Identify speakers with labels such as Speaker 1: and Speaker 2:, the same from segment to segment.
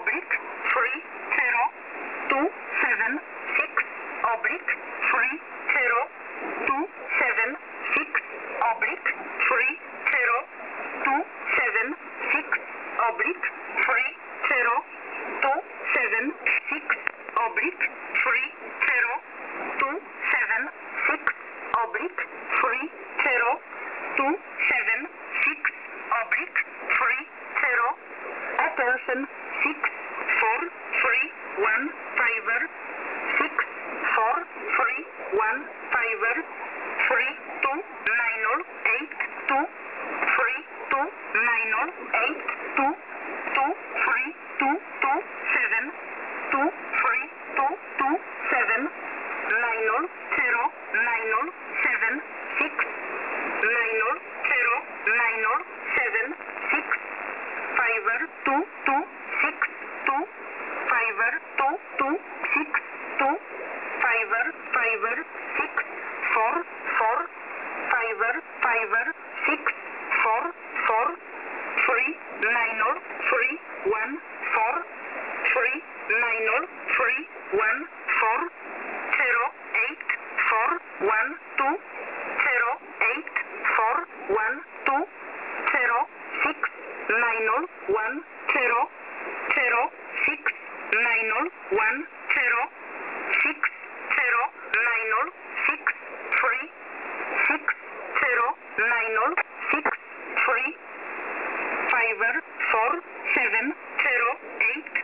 Speaker 1: oblique 3 0 2 7 6 oblique 3 0 2 7 6 oblique 3 0 2 7 6 oblique 3 0 2 7 6 oblique 3 0 2 7 6 oblique 3 0 2 7 6 oblique 3 0 attention 6 4 3 1 5 6 4 3 1 5 3 2 9 8 2 3 2 9 8 2 2 3 2 2 7 2 3 2 2 7 9 0 9 7 6 9 0 9 7 6 5 2 2 6 2 5 2 2 6 2 5 5 6 4 4 5 5 6 4 4 3 9 3 1 4 3 9 3 1 4 0 8 4 1 2 0 8 4 1 2 0 6 9 1 0 0 6 9 1 0 6 0 9 6 3 6 0 9 6 3 5 4 7 0 8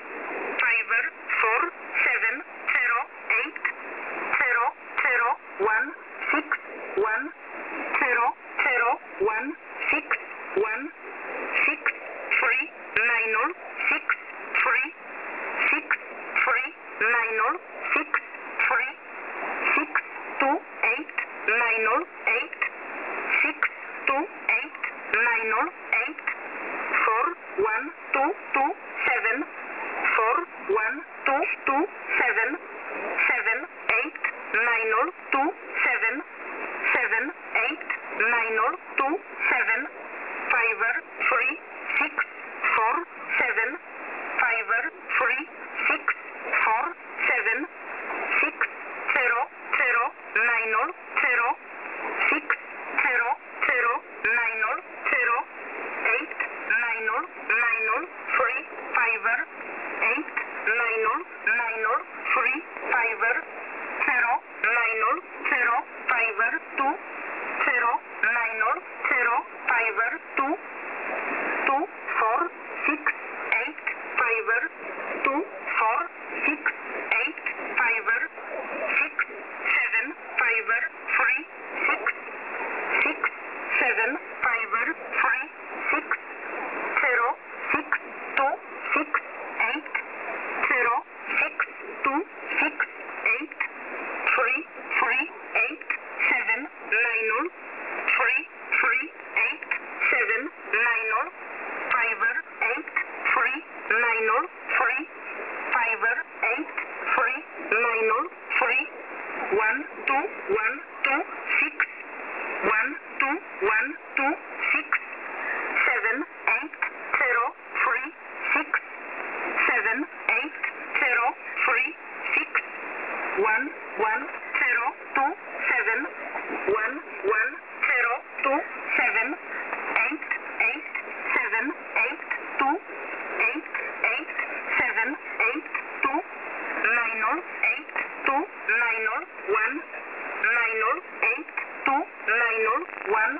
Speaker 1: 5 4 7 0 8 0 0 1 6 1 0 0 1 6 1 6 3 9 6 3 6 3 9 6 3 6 2 8 9 8 6 2 8 9 8 4 1 2 2 7 4 1 2 2 7 7 8 9 2 7 7 8 9 2 7 5 3 6 4 7 5 3 6 4 7 6 0 0 9 0 6 0 0 9 0 8 9 9 3 5 8 9 9 3 5 0 9 0 5 2 0 9 0 5 2 2 4 6 8 5 2 4 6 8 5 6 7 5 3 6 6 7 5 3 6 0 6 2 6 8 0 6 2 6 8 3 3 8 7 9 3 3 8 7 9 5 8 3 9 3 5 8 3 9 3 1 2 1 2 6 1 2 1 2 6 7 8 0 3 6 7 8 0 3 6 1 1 0 2 7 1 1 0 2 7 8 8 7 8 2 8 8 7 8 2 9 8 2 9 1 9 8 2 9 1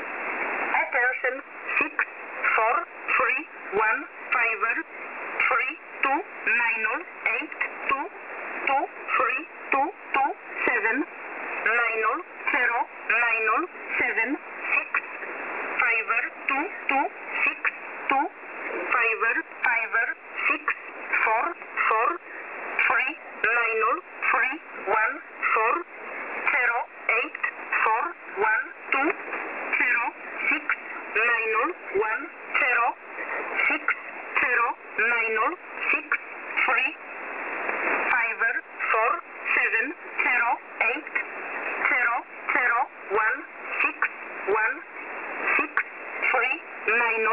Speaker 1: attention 6 4 3 1 5 3 2 9 8 2 2 3 2 2 7 9 0 9 7 6 5 2 2 6 2 5 5 6 4 4 3 9 3 1 4 0 8 4 1 2 0 6 9 1 0 6 0 9 6 3 5 4 7 0 8 0 0 1 6 1 6 3 9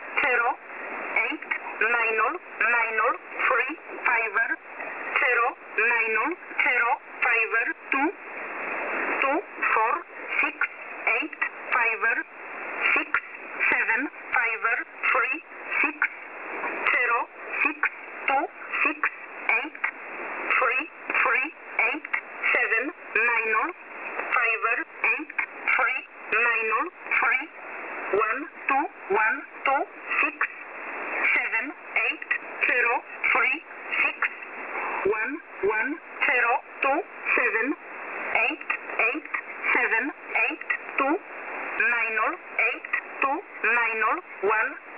Speaker 1: One